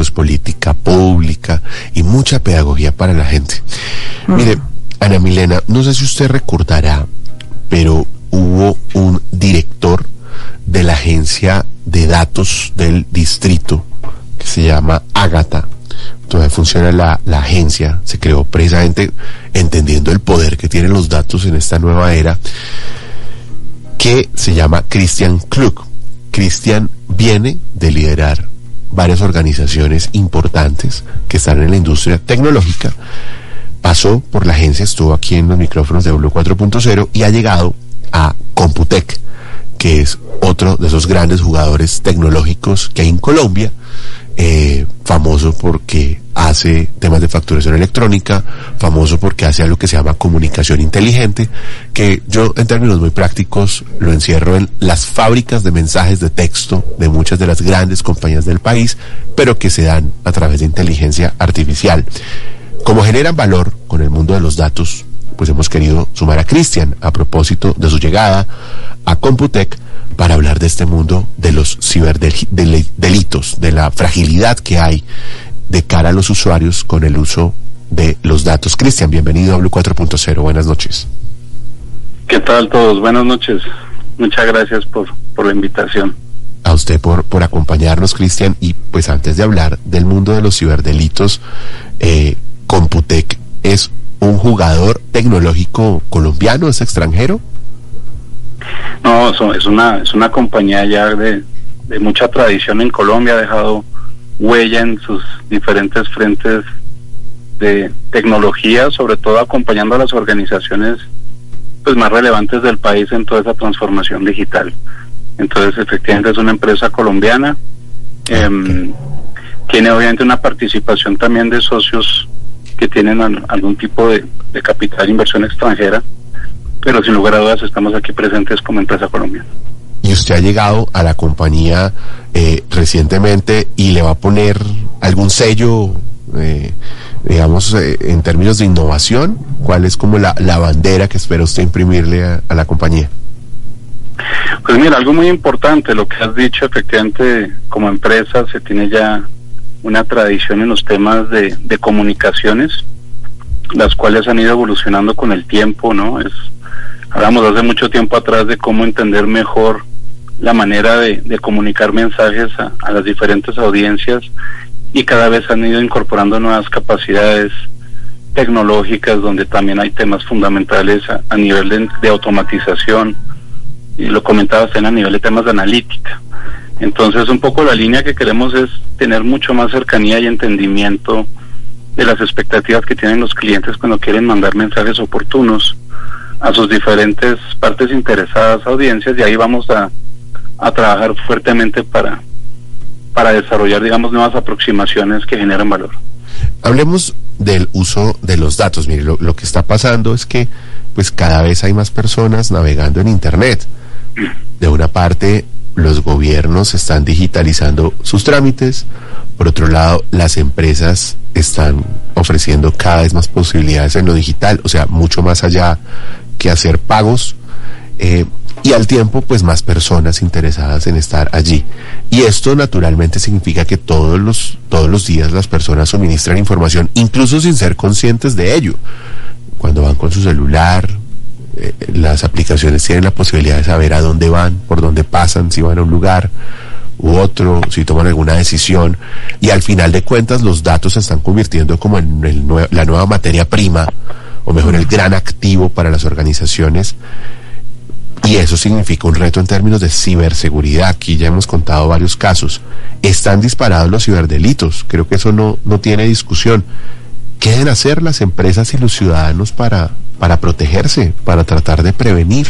es política pública y mucha pedagogía para la gente. Mire, Ana Milena, no sé si usted recordará, pero hubo un director de la agencia de datos del distrito que se llama Ágata. Todavía funciona la agencia, se creó precisamente entendiendo el poder que tienen los datos en esta nueva era, que se llama Christian Klug. Christian viene de liderar varias organizaciones importantes que están en la industria tecnológica, pasó por la agencia, estuvo aquí en los micrófonos de Blue 4.0 y ha llegado a Computec, que es otro de esos grandes jugadores tecnológicos que hay en Colombia, famoso porque hace temas de facturación electrónica, famoso porque hace algo que se llama comunicación inteligente, que yo en términos muy prácticos lo encierro en las fábricas de mensajes de texto de muchas de las grandes compañías del país, pero que se dan a través de inteligencia artificial. Como generan valor con el mundo de los datos, pues hemos querido sumar a Christian a propósito de su llegada a Computec para hablar de este mundo de los ciberdelitos, de la fragilidad que hay de cara a los usuarios con el uso de los datos. Christian, bienvenido a Blue 4.0, buenas noches. ¿Qué tal todos? Buenas noches. Muchas gracias por la invitación. A usted por acompañarnos, Christian, y pues antes de hablar del mundo de los ciberdelitos, Computec es un jugador tecnológico colombiano, ¿es extranjero? No, es una compañía ya de mucha tradición en Colombia, ha dejado huella en sus diferentes frentes de tecnología, sobre todo acompañando a las organizaciones pues más relevantes del país en toda esa transformación digital. Entonces, efectivamente es una empresa colombiana, tiene obviamente una participación también de socios que tienen algún tipo de capital, inversión extranjera, pero sin lugar a dudas estamos aquí presentes como empresa colombiana. Y usted ha llegado a la compañía recientemente y le va a poner algún sello, digamos, en términos de innovación. ¿Cuál es como la bandera que espera usted imprimirle a la compañía? Pues mira, algo muy importante, lo que has dicho, efectivamente, como empresa se tiene ya una tradición en los temas de comunicaciones, las cuales han ido evolucionando con el tiempo, ¿no? Hablamos hace mucho tiempo atrás de cómo entender mejor la manera de comunicar mensajes a las diferentes audiencias, y cada vez han ido incorporando nuevas capacidades tecnológicas donde también hay temas fundamentales a nivel de automatización, y lo comentabas a nivel de temas de analítica. Entonces un poco la línea que queremos es tener mucho más cercanía y entendimiento de las expectativas que tienen los clientes cuando quieren mandar mensajes oportunos a sus diferentes partes interesadas, audiencias, y ahí vamos a trabajar fuertemente para desarrollar, digamos, nuevas aproximaciones que generen valor. Hablemos del uso de los datos. Mire, lo que está pasando es que pues cada vez hay más personas navegando en Internet. De una parte, los gobiernos están digitalizando sus trámites, por otro lado, las empresas están ofreciendo cada vez más posibilidades en lo digital, o sea, mucho más allá que hacer pagos, y al tiempo, pues más personas interesadas en estar allí. Y esto naturalmente significa que todos los días las personas suministran información, incluso sin ser conscientes de ello. Cuando van con su celular, las aplicaciones tienen la posibilidad de saber a dónde van, por dónde pasan, si van a un lugar u otro, si toman alguna decisión, y al final de cuentas los datos se están convirtiendo como en la nueva materia prima, o mejor, el gran activo para las organizaciones, y eso significa un reto en términos de ciberseguridad. Aquí ya hemos contado varios casos. Están disparados los ciberdelitos, creo que eso no tiene discusión. ¿Qué deben hacer las empresas y los ciudadanos para protegerse, para tratar de prevenir?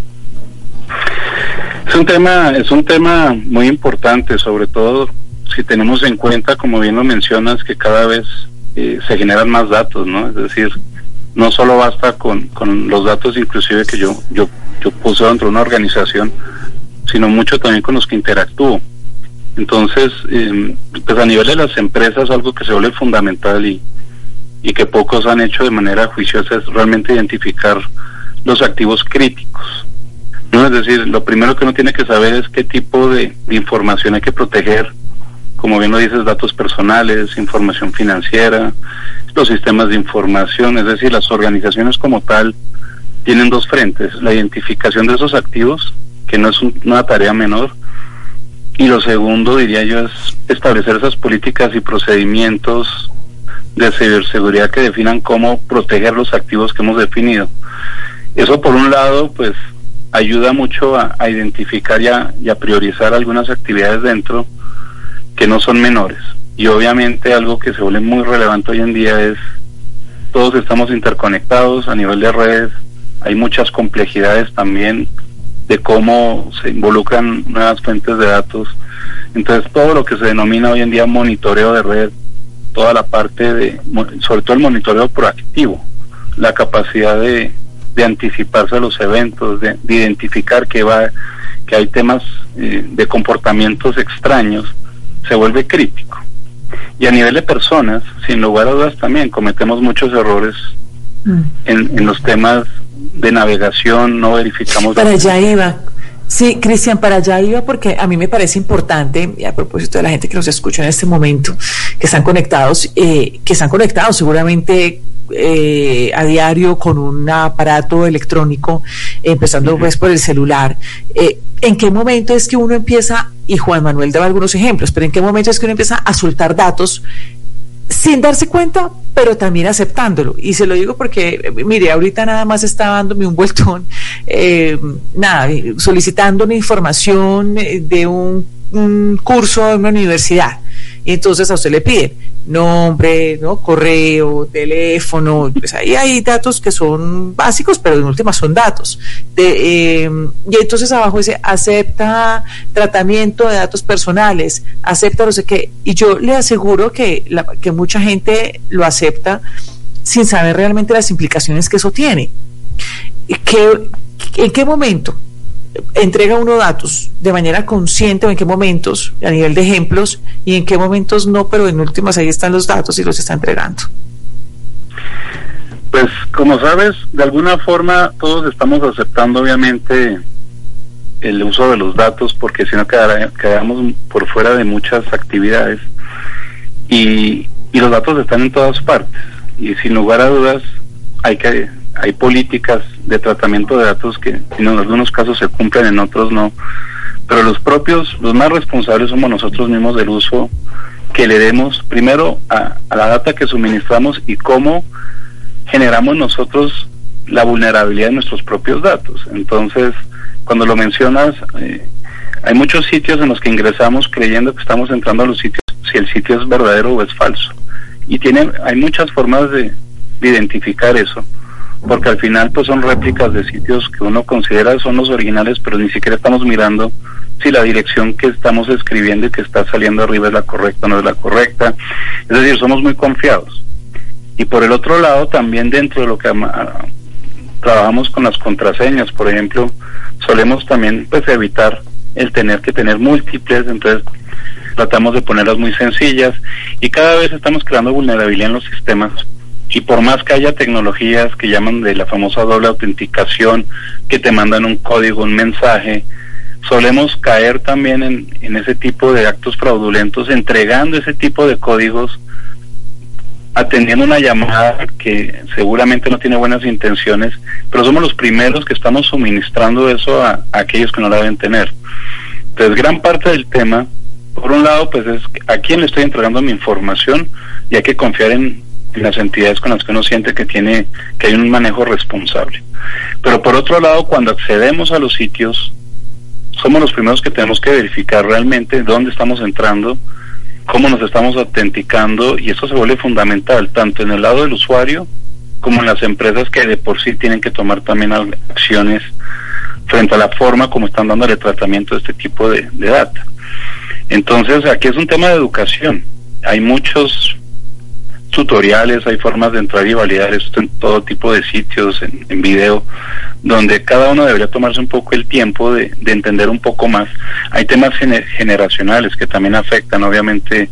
Es un tema muy importante, sobre todo si tenemos en cuenta, como bien lo mencionas, que cada vez se generan más datos, ¿no? Es decir, no solo basta con los datos inclusive que yo puse dentro de una organización, sino mucho también con los que interactúo. Entonces, pues a nivel de las empresas, algo que se vuelve fundamental y que pocos han hecho de manera juiciosa es realmente identificar los activos críticos, ¿no? Es decir, lo primero que uno tiene que saber es qué tipo de información hay que proteger como bien lo dices, datos personales, información financiera, los sistemas de información, es decir, las organizaciones como tal tienen dos frentes: la identificación de esos activos, que no es una tarea menor, y lo segundo, diría yo, es establecer esas políticas y procedimientos de ciberseguridad que definan cómo proteger los activos que hemos definido. Eso, por un lado, pues ayuda mucho a identificar y a priorizar algunas actividades dentro que no son menores. Y obviamente algo que se vuelve muy relevante hoy en día es: todos estamos interconectados a nivel de redes, hay muchas complejidades también de cómo se involucran nuevas fuentes de datos. Entonces, todo lo que se denomina hoy en día monitoreo de red, toda la parte sobre todo el monitoreo proactivo, la capacidad de anticiparse a los eventos, de identificar que hay temas de comportamientos extraños, se vuelve crítico. Y a nivel de personas, sin lugar a dudas, también cometemos muchos errores en los temas de navegación, no verificamos. Para allá iba. Sí, Cristian, para allá iba, porque a mí me parece importante, y a propósito de la gente que nos escucha en este momento, que están conectados seguramente a diario con un aparato electrónico, empezando pues por el celular. ¿En qué momento es que uno empieza, y Juan Manuel daba algunos ejemplos, pero en qué momento es que uno empieza a soltar datos sin darse cuenta, pero también aceptándolo? Y se lo digo porque, mire, ahorita nada más estaba dándome un vueltón, solicitando una información de un curso de una universidad. Y entonces a usted le piden nombre, ¿no?, correo, teléfono, pues ahí hay datos que son básicos, pero en última son datos. Y entonces abajo dice: acepta tratamiento de datos personales, acepta no sé qué. Y yo le aseguro que mucha gente lo acepta sin saber realmente las implicaciones que eso tiene. ¿En qué momento entrega uno datos de manera consciente, o en qué momentos, a nivel de ejemplos, y en qué momentos no, pero en últimas ahí están los datos y los está entregando? Pues, como sabes, de alguna forma todos estamos aceptando obviamente el uso de los datos, porque si no quedamos por fuera de muchas actividades, y los datos están en todas partes, y sin lugar a dudas hay políticas de tratamiento de datos que en algunos casos se cumplen, en otros no, pero los más responsables somos nosotros mismos del uso que le demos primero a la data que suministramos, y cómo generamos nosotros la vulnerabilidad de nuestros propios datos. Entonces, cuando lo mencionas, hay muchos sitios en los que ingresamos creyendo que estamos entrando a los sitios, si el sitio es verdadero o es falso, y hay muchas formas de identificar eso, porque al final pues son réplicas de sitios que uno considera son los originales, pero ni siquiera estamos mirando si la dirección que estamos escribiendo y que está saliendo arriba es la correcta o no es la correcta. Es decir, somos muy confiados. Y por el otro lado, también dentro de lo que trabajamos con las contraseñas, por ejemplo, solemos también pues evitar el tener que tener múltiples, entonces tratamos de ponerlas muy sencillas, y cada vez estamos creando vulnerabilidad en los sistemas. Y por más que haya tecnologías que llaman de la famosa doble autenticación, que te mandan un código, un mensaje, solemos caer también en ese tipo de actos fraudulentos, entregando ese tipo de códigos, atendiendo una llamada que seguramente no tiene buenas intenciones, pero somos los primeros que estamos suministrando eso a aquellos que no la deben tener. Entonces, gran parte del tema, por un lado, pues es a quién le estoy entregando mi información, y hay que confiar en las entidades con las que uno siente que hay un manejo responsable. Pero por otro lado, cuando accedemos a los sitios, somos los primeros que tenemos que verificar realmente dónde estamos entrando, cómo nos estamos autenticando, y eso se vuelve fundamental, tanto en el lado del usuario como en las empresas, que de por sí tienen que tomar también acciones frente a la forma como están dándole tratamiento a este tipo de data. Entonces, aquí es un tema de educación. Hay muchos tutoriales, hay formas de entrar y validar esto en todo tipo de sitios, en video, donde cada uno debería tomarse un poco el tiempo de entender un poco más. Hay temas generacionales que también afectan obviamente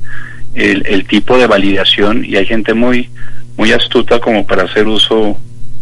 el tipo de validación, y hay gente muy astuta como para hacer uso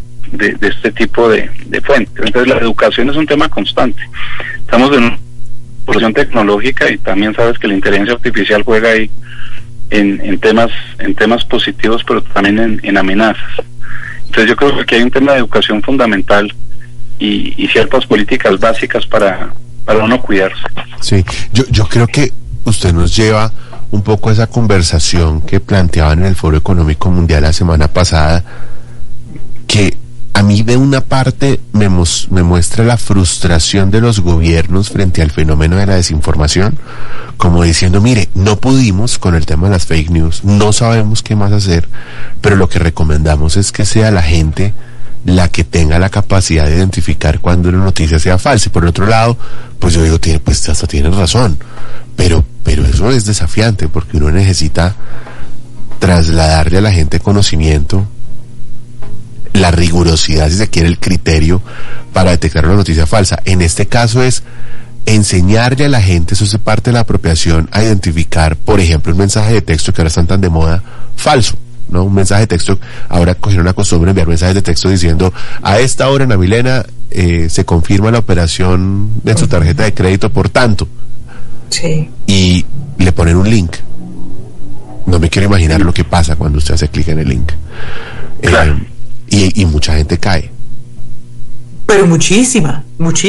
de este tipo de fuentes. Entonces, la educación es un tema constante. Estamos porción tecnológica, y también sabes que la inteligencia artificial juega ahí en temas positivos, pero también en amenazas. Entonces yo creo que aquí hay un tema de educación fundamental y ciertas políticas básicas para uno cuidarse. Sí, yo creo que usted nos lleva un poco a esa conversación que planteaban en el Foro Económico Mundial la semana pasada, que a mí de una parte me muestra la frustración de los gobiernos frente al fenómeno de la desinformación, como diciendo, mire, no pudimos con el tema de las fake news, no sabemos qué más hacer, pero lo que recomendamos es que sea la gente la que tenga la capacidad de identificar cuando una noticia sea falsa. Y por el otro lado, pues yo digo, pues hasta tienen razón, pero eso es desafiante, porque uno necesita trasladarle a la gente conocimiento, la rigurosidad, si se quiere, el criterio para detectar una noticia falsa. En este caso es enseñarle a la gente, eso es parte de la apropiación, a identificar, por ejemplo, un mensaje de texto que ahora están tan de moda, falso, ¿no? Un mensaje de texto, ahora cogieron la costumbre de enviar mensajes de texto diciendo, a esta hora, Ana Milena, se confirma la operación de su tarjeta de crédito por tanto. Sí. Y le ponen un link. No me quiero imaginar lo que pasa cuando usted hace clic en el link. Claro. Y mucha gente cae. Pero muchísima.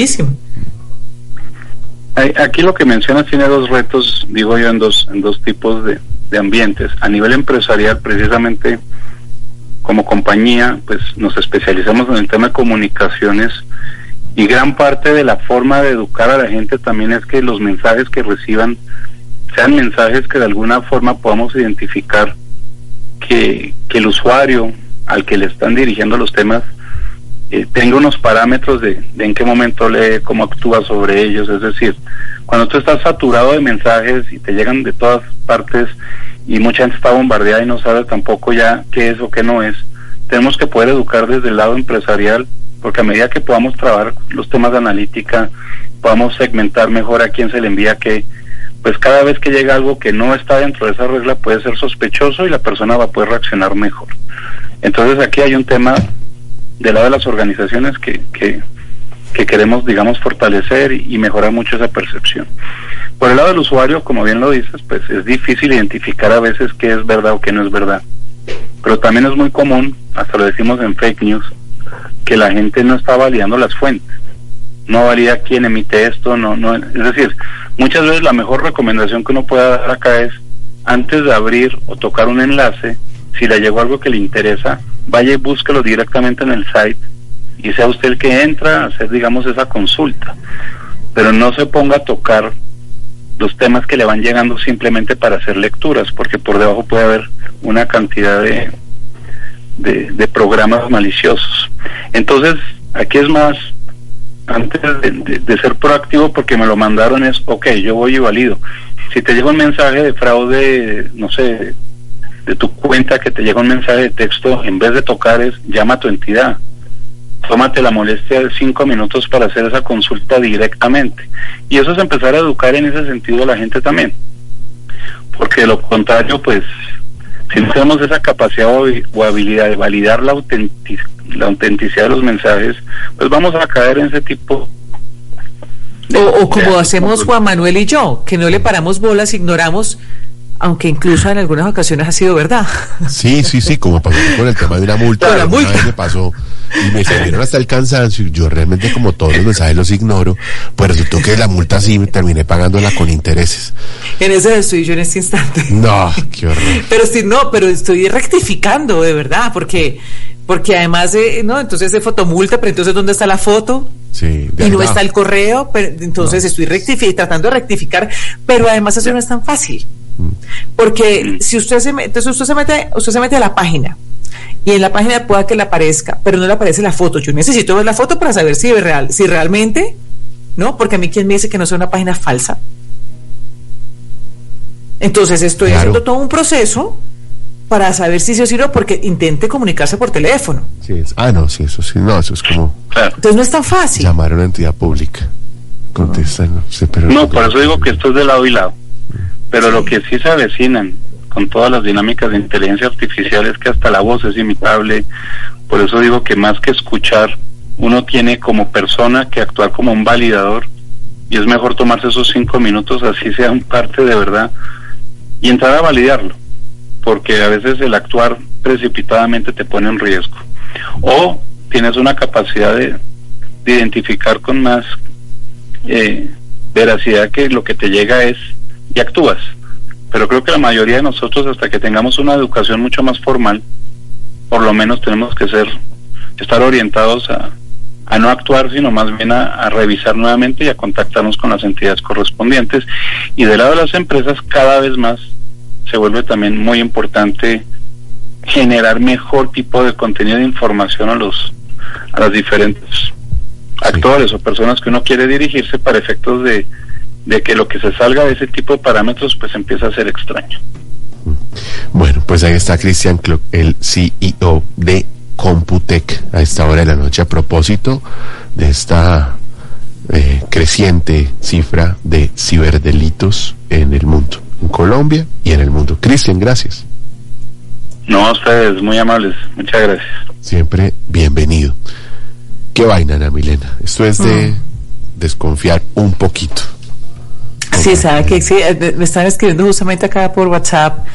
Aquí lo que mencionas tiene dos retos, digo yo, en dos tipos de ambientes. A nivel empresarial, precisamente, como compañía, pues nos especializamos en el tema de comunicaciones, y gran parte de la forma de educar a la gente también es que los mensajes que reciban sean mensajes que de alguna forma podamos identificar que el usuario al que le están dirigiendo los temas tenga unos parámetros de en qué momento lee, cómo actúa sobre ellos. Es decir, cuando tú estás saturado de mensajes y te llegan de todas partes y mucha gente está bombardeada y no sabe tampoco ya qué es o qué no es, tenemos que poder educar desde el lado empresarial, porque a medida que podamos trabajar los temas de analítica, podamos segmentar mejor a quién se le envía qué, pues cada vez que llega algo que no está dentro de esa regla puede ser sospechoso y la persona va a poder reaccionar mejor. Entonces aquí hay un tema del lado de las organizaciones que queremos, digamos, fortalecer y mejorar mucho esa percepción. Por el lado del usuario, como bien lo dices, pues es difícil identificar a veces qué es verdad o qué no es verdad. Pero también es muy común, hasta lo decimos en fake news, que la gente no está validando las fuentes, no valida quién emite esto, no, es decir, muchas veces la mejor recomendación que uno puede dar acá es, antes de abrir o tocar un enlace, si le llegó algo que le interesa, vaya y búsquelo directamente en el site y sea usted el que entra a hacer, digamos, esa consulta, pero no se ponga a tocar los temas que le van llegando simplemente para hacer lecturas, porque por debajo puede haber una cantidad de programas maliciosos. Entonces aquí es más, antes de ser proactivo porque me lo mandaron, es ok, yo voy y valido. Si te llega un mensaje de fraude, no sé, de tu cuenta, que te llega un mensaje de texto, en vez de tocar es llama a tu entidad, tómate la molestia de 5 minutos para hacer esa consulta directamente. Y eso es empezar a educar en ese sentido a la gente también, porque de lo contrario, pues si no tenemos esa capacidad o habilidad de validar la autenticidad de los mensajes, pues vamos a caer en ese tipo o como hacemos Juan Manuel y yo, que no le paramos bolas, ignoramos, aunque incluso en algunas ocasiones ha sido verdad. Sí, como pasó con el tema de una multa. Una vez me pasó y me salieron hasta el cansancio. Yo realmente, como todos los mensajes los ignoro, pues resultó que la multa sí me terminé pagándola con intereses. En ese estoy yo en este instante. No, qué horror. Pero estoy rectificando, de verdad, porque además, no, entonces de fotomulta, pero entonces ¿dónde está la foto? Sí, y no está el correo, pero entonces estoy tratando de rectificar, pero además eso no es tan fácil. Porque si usted se mete a la página y en la página pueda que le aparezca, pero no le aparece la foto. Yo necesito ver la foto para saber si es real, si realmente, ¿no? Porque a mí, ¿quién me dice que no sea una página falsa? Entonces estoy haciendo todo un proceso para saber si sí o si no, porque intente comunicarse por teléfono. Sí, eso es como... Entonces no es tan fácil. Llamar a una entidad pública. Contestan, no sé, pero... No, por eso digo que esto es de lado y lado. Pero lo que sí se avecinan con todas las dinámicas de inteligencia artificial es que hasta la voz es imitable. Por eso digo que más que escuchar, uno tiene como persona que actuar como un validador y es mejor tomarse esos 5 minutos, así sea un parte de verdad, y entrar a validarlo, porque a veces el actuar precipitadamente te pone en riesgo. O tienes una capacidad de identificar con más veracidad que lo que te llega es, y actúas. Pero creo que la mayoría de nosotros, hasta que tengamos una educación mucho más formal, por lo menos tenemos que estar orientados a no actuar, sino más bien a revisar nuevamente y a contactarnos con las entidades correspondientes. Y del lado de las empresas, cada vez más se vuelve también muy importante generar mejor tipo de contenido de información a las diferentes actores o personas que uno quiere dirigirse, para efectos de que lo que se salga de ese tipo de parámetros pues empieza a ser extraño. Bueno, pues ahí está Cristian Kloc, el CEO de Computec, a esta hora de la noche, a propósito de esta creciente cifra de ciberdelitos en el mundo, en Colombia y en el mundo. Cristian, gracias. No, a ustedes, muy amables, muchas gracias. Siempre bienvenido. Qué vaina, Ana Milena, esto es de desconfiar un poquito. Sí, sabe que sí, me están escribiendo justamente acá por WhatsApp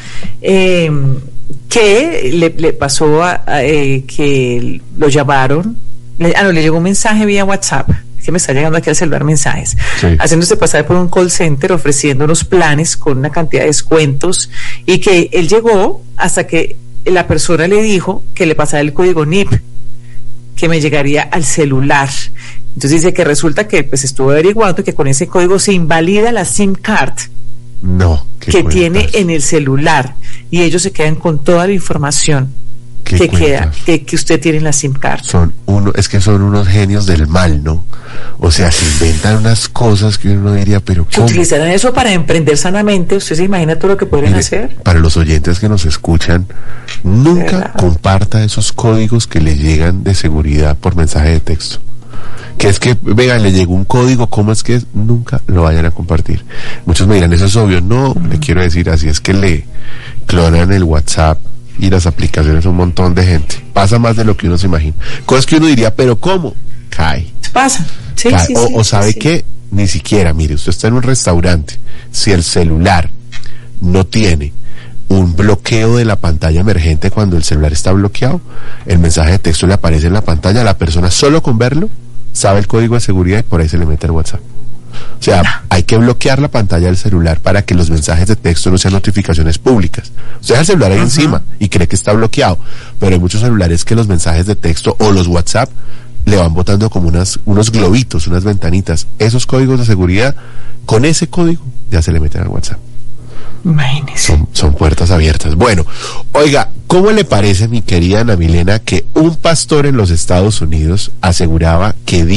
que le pasó que lo llamaron, le llegó un mensaje vía WhatsApp, que me está llegando aquí al celular mensajes, haciéndose pasar por un call center, ofreciendo unos planes con una cantidad de descuentos, y que él llegó hasta que la persona le dijo que le pasara el código NIP, que me llegaría al celular. Entonces dice que resulta que pues estuvo averiguando que con ese código se invalida la SIM card que tiene en el celular, y ellos se quedan con toda la información que usted tiene en la SIM card. Son unos genios del mal, ¿no? O sea, se inventan unas cosas que uno diría, pero ¿cómo? Si utilizaran eso para emprender sanamente, ¿usted se imagina todo lo que podrían hacer? Para los oyentes que nos escuchan, nunca comparta esos códigos que le llegan de seguridad por mensaje de texto. Que es que, venga, le llegó un código, ¿cómo es que es? Nunca lo vayan a compartir. Muchos me dirán, eso es obvio. No, le quiero decir, así es que le clonan el WhatsApp y las aplicaciones a un montón de gente. Pasa más de lo que uno se imagina. Cosas que uno diría, pero ¿cómo? Cae. Pasa. Sí, cae. Sí, o sabe que ni siquiera, mire, usted está en un restaurante, si el celular no tiene un bloqueo de la pantalla emergente cuando el celular está bloqueado, el mensaje de texto le aparece en la pantalla, la persona solo con verlo sabe el código de seguridad y por ahí se le mete el WhatsApp. O sea, hay que bloquear la pantalla del celular para que los mensajes de texto no sean notificaciones públicas. Usted deja el celular ahí encima y cree que está bloqueado, pero hay muchos celulares que los mensajes de texto o los WhatsApp le van botando como unos globitos, unas ventanitas. Esos códigos de seguridad, con ese código ya se le meten al WhatsApp. Imagínese. Son puertas abiertas. Bueno, oiga, ¿cómo le parece, mi querida Ana Milena, que un pastor en los Estados Unidos aseguraba que